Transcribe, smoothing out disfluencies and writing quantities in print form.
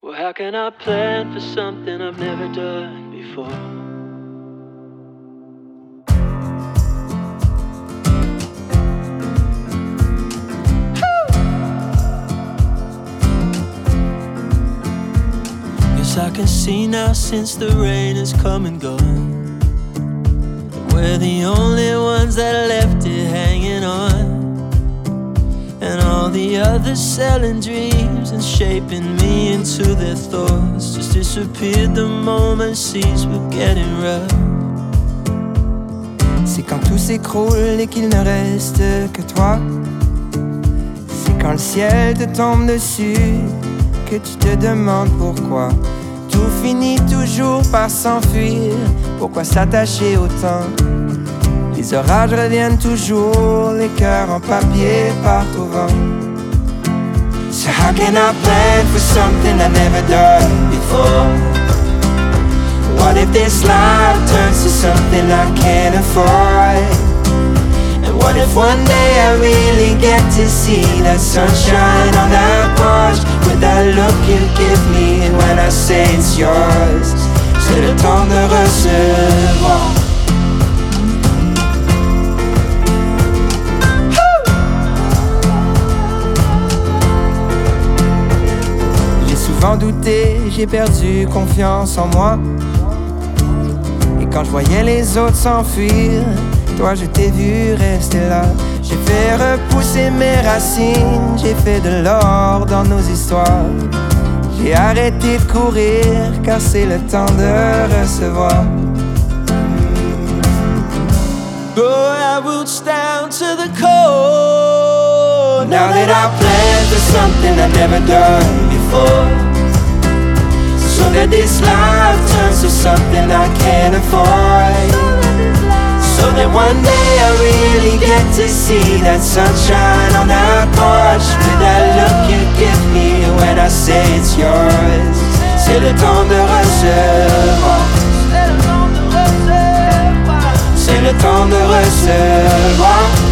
Well, how can I plan for something I've never done before? Guess I can see now since the rain has come and gone, we're the only ones that left it hanging on. And all the others selling dreams and shaping me into their thoughts just disappeared the moment seas were getting rough. C'est quand tout s'écroule et qu'il ne reste que toi. C'est quand le ciel te tombe dessus que tu te demandes pourquoi. Tout finit toujours par s'enfuir. Pourquoi s'attacher autant? Les orages reviennent toujours, les cœurs en papier partent au vent. So how can I plan for something I've never done before? What if this life turns to something I can't afford? And what if one day I really get to see that sunshine on that porch with that look you give me? And when I say it's yours, c'est le temps de recevoir. Souvent douté, j'ai perdu confiance en moi. Et quand je voyais les autres s'enfuir, toi je t'ai vu rester là. J'ai fait repousser mes racines, j'ai fait de l'or dans nos histoires. J'ai arrêté de courir car c'est le temps de recevoir. Go our roots down to the cold. Now that I plan for something I've never done before, so that this life turns to something I can't afford, so that one day I really get to see that sunshine on that porch with that look you give me when I say it's yours. C'est le temps de recevoir. C'est le temps de recevoir.